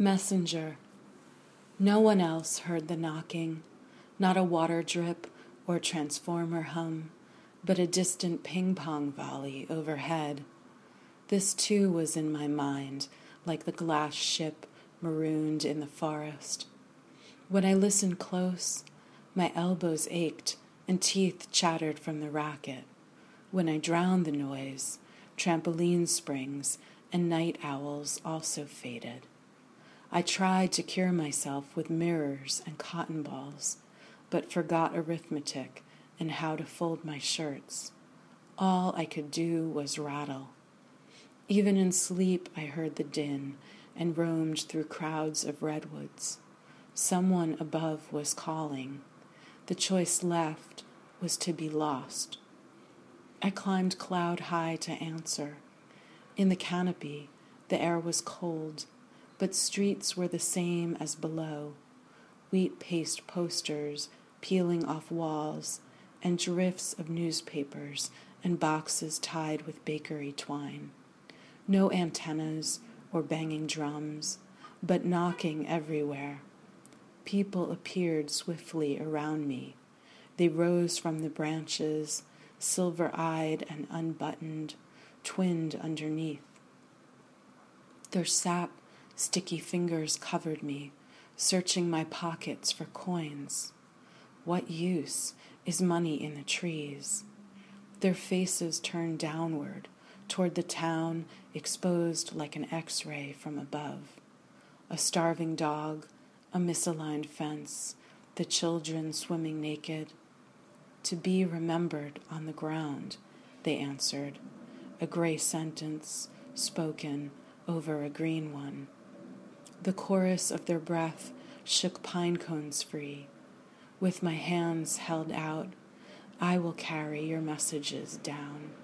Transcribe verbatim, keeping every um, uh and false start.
Messenger. No one else heard the knocking, not a water drip or transformer hum, but a distant ping-pong volley overhead. This too was in my mind, like the glass ship marooned in the forest. When I listened close, my elbows ached and teeth chattered from the racket. When I drowned the noise, trampoline springs and night owls also faded. I tried to cure myself with mirrors and cotton balls, but forgot arithmetic and how to fold my shirts. All I could do was rattle. Even in sleep I heard the din and roamed through crowds of redwoods. Someone above was calling. The choice left was to be lost. I climbed cloud high to answer. In the canopy, the air was cold, but streets were the same as below. Wheat paste posters peeling off walls, and drifts of newspapers and boxes tied with bakery twine. No antennas or banging drums, but knocking everywhere. People appeared swiftly around me. They rose from the branches, silver-eyed and unbuttoned, twinned underneath. Their sap, sticky fingers covered me, searching my pockets for coins. What use is money in the trees? Their faces turned downward, toward the town exposed like an X-ray from above. A starving dog, a misaligned fence, the children swimming naked. To be remembered on the ground, they answered, a gray sentence spoken over a green one. The chorus of their breath shook pine cones free. With my hands held out, I will carry your messages down.